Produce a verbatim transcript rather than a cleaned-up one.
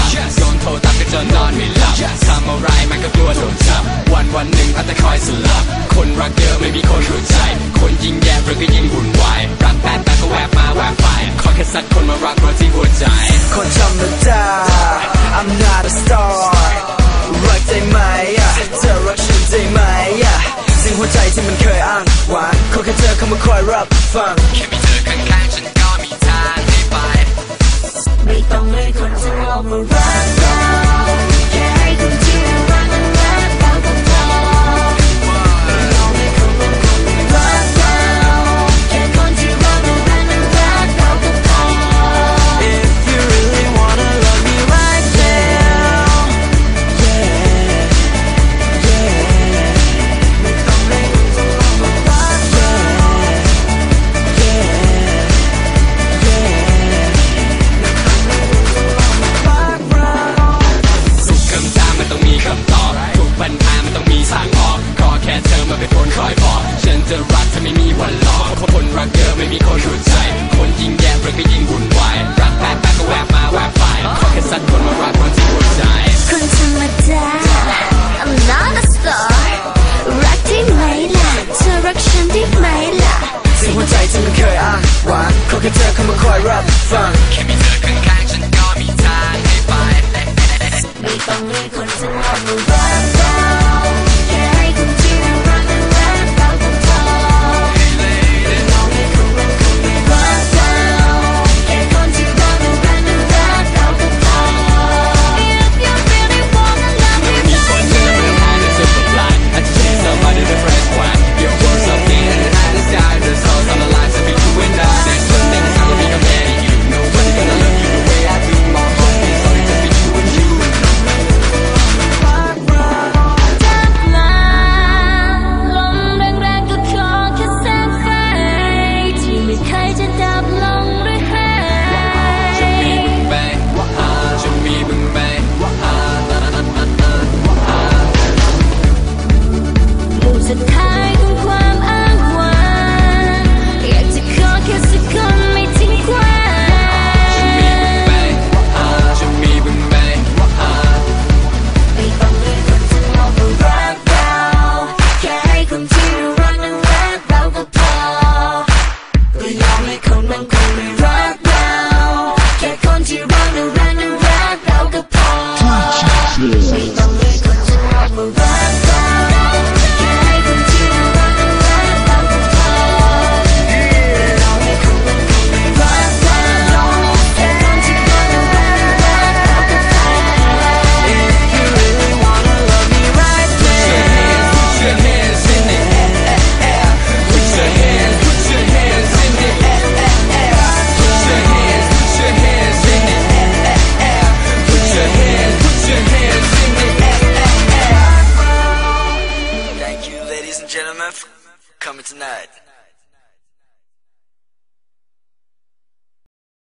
โดนโทรตามก็จนนอนไม่หลับทำอะไรมันก็กลัวโดนจับวันวันหนึ่งเอาแต่คอยสลับคนรักเยอะไม่มีคนรู้ใจคนยิ่งแย่หรือก็ยิ่งวุ่นวายรักแป๊บแป๊บก็แวบมาแวบไปขอแค่สักคนมารักเราที่หัวใจคนธรรมดา I'm not a star รักได้ไหมเธอรักฉันได้ไหมสิ่งหัวใจที่มันเคยอ้างว้างขอแค่เธอเข้ามาคอยรับฟังแค่มีเธอข้างๆฉันก็มีทางให้ไปไม่ต้องให้คนจะออกมารักเราแค่ให้คนที่รักมันรักเราก็พอไม่ต้องให้คนบางคนไม่รักเราแค่คนที่รักมันรักมันรักเราก็พอ If you really wanna love me right now yeah yeah ไม่ต้องให้คนจะออกมารักเรา yeah yeah ทุกคำถามมันต้องมีคำตอบทุกปัญหามันต้องมีทางออกขอแค่เธอมาเป็นคนคอยบอกฉันจะรักเธอไม่มีวันหลอกเพราะคนรักเยอะไม่มีคนรู้ใจคนยิ่งแย่หรือก็ยิ่งวุ่นวายรักแป๊บแป๊บก็แวบมาแวบไปขอแค่สักคนมารักเราที่หัวใจคนธรรมดา I'm not a star รักได้ไหมล่ะเธอรักฉันได้ไหมล่ะสิ่งหัวใจที่มันเคยอ้างว้างขอแค่เธอเข้ามาคอยรับฟังแค่มีเธอข้างๆฉันก็มีทางให้ไปไม่ต้องให้คนจะออกมารักเราแค่ให้คนที่รักมันรักเราก็พอไม่ต้องให้คนบางคนไม่รักเราแค่คนที่รักมันรักมันรักเราก็พอ If you really wanna love me มีคนเธอไม่ต้องหาในสุดปลายอาจจะเป็น somebody the fresh one you're worth something and the night is down the souls on the line to be you and I there's one thing that's gonna be compared to you nobody gonna love you the way I do my heart beats only just be you and you ลมแรงๆก็ขอแค่แสงไฟที่ไม่เคยจะดับลงหรือหายจะมีมึงไหมจะมีมึงไหมลูกสุดท้ายของความอ้างว้างอยากจะขอแค่สักคนไม่ทิ้งขว้างจะมีมึงไหมไม่ต้องให้คนจะออกมารักเราแค่ให้คนที่รักนั้นรักเราก็พอไม่ยอมให้คนบางคนไม่รักเราแค่คนที่รักนั้นรักนั้นรักเราก็พอไม่ต้องให้คนจะออกมารักเราแค่ให้คนที่รักนั้นรักเราก็พอไม่ต้องให้คนบางคนไม่รักเราแค่คนที่รักนั้นรักนั้นรักเราก็พอ If you really wanna love me right now put your hands in the air put your hands put your hands in the air put your hands put your hands in the air put your hands put your hands in the air Thank you, ladies and gentlemen, for coming tonight.